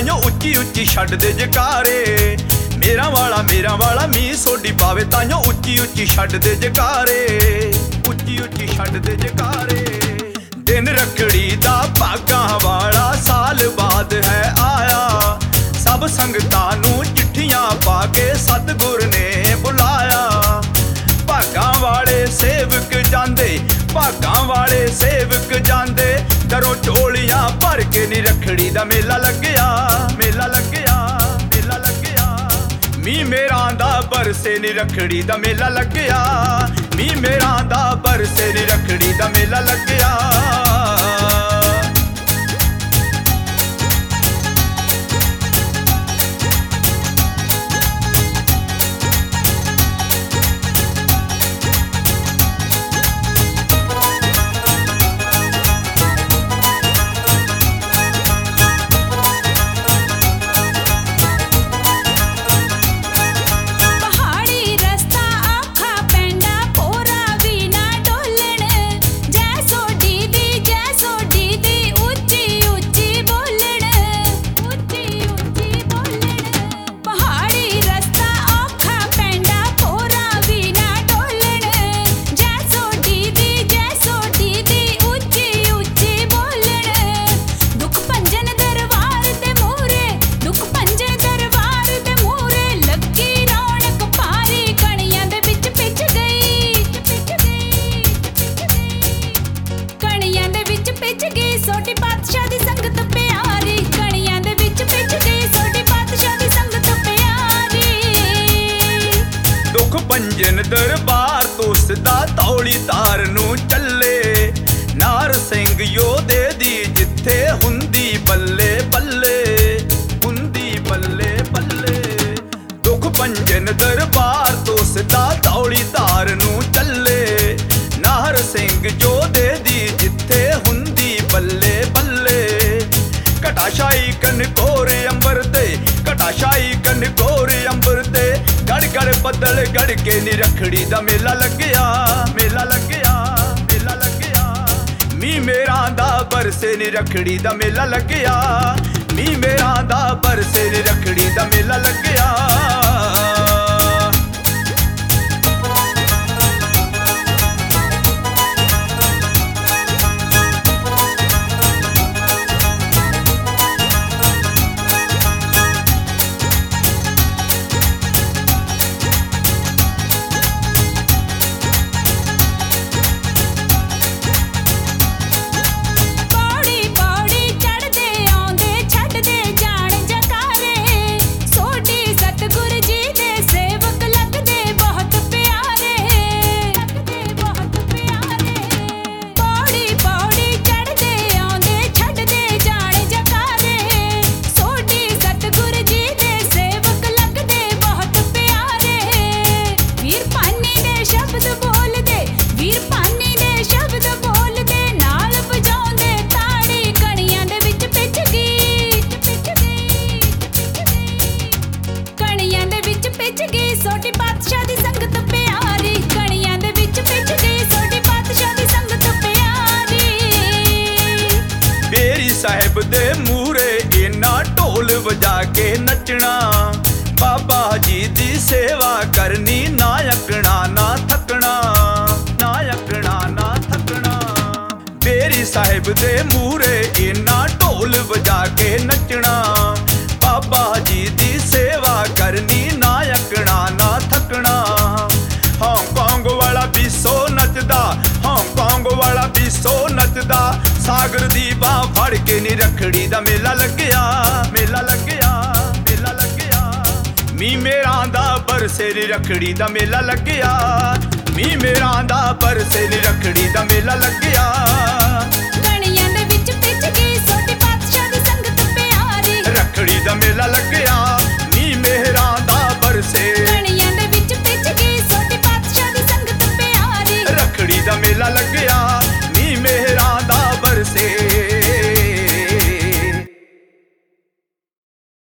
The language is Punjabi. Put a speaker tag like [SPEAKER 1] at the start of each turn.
[SPEAKER 1] ਤਾਈਓ ਉੱਚੀ ਉੱਚੀ ਛੱਡਦੇ ਜਕਾਰੇ। ਮੇਰਾ ਵਾਲਾ ਮੀਂਹ ਸੋਡੀ ਪਾਵੇ ਤਾਈਓ ਉੱਚੀ ਉੱਚੀ ਛੱਡਦੇ ਜਕਾਰੇ। ਉੱਚੀ ਉੱਚੀ ਛੱਡਦੇ ਜਕਾਰੇ। ਦਿਨ ਰੱਖੜੀ ਦਾ ਭਾਗਾਂ ਵਾਲਾ ਸਾਲ ਬਾਅਦ ਹੈ ਆਇਆ। ਸਭ ਸੰਗਤਾਂ ਨੂੰ ਚਿੱਠੀਆਂ ਪਾ ਕੇ ਸਤਿਗੁਰ ਨੇ ਬੁਲਾਇਆ। ਭਾਗਾਂ ਵਾਲੇ ਸੇਵਕ ਜਾਂਦੇ, ਭਾਗਾਂ ਵਾਲੇ ਸੇਵਕ ਜਾਂਦੇ, ਦਰੋਂ ਝੋਲੀਆਂ ਭਰ ਕੇ ਨੀ ਰੱਖੜੀ ਦਾ ਮੇਲਾ ਲੱਗਿਆ। ਮੇਲਾ ਲੱਗਿਆ, ਮੇਲਾ ਲੱਗਿਆ। ਮੀਂਹ ਮੇਰਾਂ ਦਾ ਬਰਸੇ ਨੀ ਰੱਖੜੀ ਦਾ ਮੇਲਾ ਲੱਗਿਆ। ਮੀਂਹ ਮੇਰਾਂ ਦਾ ਬਰਸੇ ਨੀ ਰੱਖੜੀ ਦਾ ਮੇਲਾ ਲੱਗਿਆ। ਪੰਜਨ ਦਰਬਾਰ ਤੋਂ ਸਿੱਧਾ ਤੌਲੀ ਤਾਰ ਨੂੰ ਚੱਲੇ। ਨਾਰ ਸਿੰਘ ਯੋਧੇ ਦੀ ਜਿੱਥੇ ਹੁੰਦੀ ਬੱਲੇ ਬੱਲੇ, ਹੁੰਦੀ ਬੱਲੇ ਬੱਲੇ। ਦੁੱਖ ਪੰਜਨ ਦਰਬਾਰ ਤੋਂ ਸਿੱਧਾ ਤੌਲੀ ਤਾਰ ਨੂੰ ਚੱਲੇ। ਨਾਰ ਸਿੰਘ ਯੋਧੇ ਦੀ ਜਿੱਥੇ ਹੁੰਦੀ ਬੱਲੇ ਬੱਲੇ। ਘਟਾਸ਼ਾਹੀ ਕਨਕੋਰ ਅੰਬਰ ਤੇ, ਘਟਾਸ਼ਾਹੀ ਕਨਕੋਰ ਅੰਬਰ ਤੇ, ਗੜ ਗੜ ਬੱਦਲ ਗੜ ਕੇ ਨੀ ਰੱਖੜੀ ਦਾ ਮੇਲਾ ਲੱਗਿਆ। ਮੇਲਾ ਲੱਗਿਆ, ਮੇਲਾ ਲੱਗਿਆ। ਮੀਂਹ ਮੇਰਾਂ ਦਾ ਬਰਸੇ ਨੀ ਰੱਖੜੀ ਦਾ ਮੇਲਾ ਲੱਗਿਆ। ਮੀਂਹ ਮੇਰਾਂ ਦਾ ਬਰਸੇ ਨੀ ਰੱਖੜੀ ਦਾ ਮੇਲਾ ਲੱਗਿਆ। ਸਾਹਿਬ ਦੇ ਮੂਹਰੇ ਇਹਨਾਂ ਢੋਲ ਵਜਾ ਕੇ ਨੱਚਣਾ। ਬਾਬਾ ਜੀ ਦੀ ਸੇਵਾ ਕਰਨੀ, ਨਾ ਅੱਕਣਾ ਨਾ ਥੱਕਣਾ, ਨਾ ਅੱਕਣਾ ਨਾ ਥੱਕਣਾ। ਬੇਰੀ ਸਾਹਿਬ ਦੇ ਮੂਹਰੇ ਇਹਨਾਂ ਢੋਲ ਵਜਾ ਕੇ ਨੱਚਣਾ। ਬਾਬਾ ਜੀ ਦੀ ਸੇਵਾ ਕਰਨੀ, ਨਾ ਅੱਕਣਾ ਨਾ ਥੱਕਣਾ। ਹਾਂਗਕਾਂਗ ਵਾਲਾ ਬੀਸੋ ਨੱਚਦਾ, ਹਾਂਗਕਾਂਗ ਵਾਲਾ ਬੀਸੋ ਨੱਚਦਾ। ਸਾਗਰ ਦੀ ਬਾਹ ਫੜ ਕੇ ਨੀ ਰੱਖੜੀ ਦਾ ਮੇਲਾ ਲੱਗਿਆ। ਮੇਲਾ ਲੱਗਿਆ, ਮੇਲਾ ਲੱਗਿਆ। ਮੀਂਹ ਮੇਰਾਂ ਦਾ ਬਰਸੇ ਨੀ ਰੱਖੜੀ ਦਾ ਮੇਲਾ ਲੱਗਿਆ। ਮੀਂਹ ਮੇਰਾਂ ਦਾ ਬਰਸੇ ਨੀ ਰੱਖੜੀ ਦਾ ਮੇਲਾ ਲੱਗਿਆ।
[SPEAKER 2] ਕਣੀਆਂ ਦੇ ਵਿੱਚ ਭਿੱਜ ਗਈ ਛੋਟੀ ਪਾਤਸ਼ਾਹ ਦੀ ਸੰਗਤ ਪਿਆਰੀ।
[SPEAKER 1] ਰੱਖੜੀ ਦਾ ਮੇਲਾ ਲੱਗਿਆ।